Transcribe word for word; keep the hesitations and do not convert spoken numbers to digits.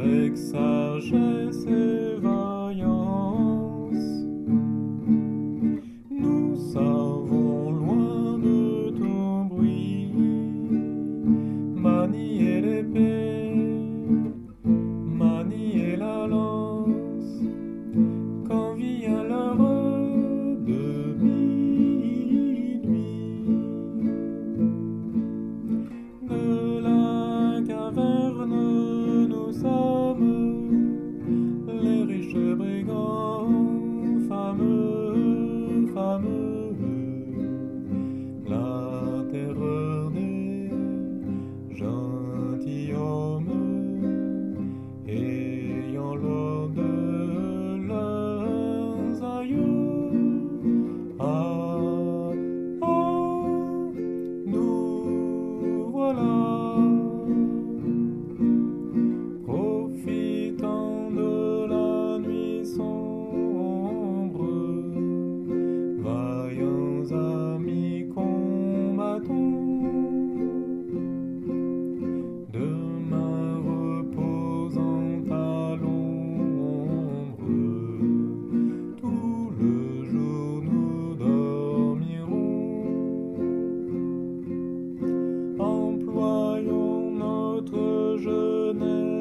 avec sagesse et vaillance. Nous savons loin de tout bruit manier l'épée, manier la lance, quand vient l'heure de minuit. De la caverne nous sommes les riches brigands, fameux, fameux, la terreur des gentilshommes, ayant l'ordre de leurs aïeux. Ah, ah, nous voilà, profitant de la nuit sombre, vaillants amis combattants. Demain reposant à l'ombre, tout le jour nous dormirons. Employons notre jeunesse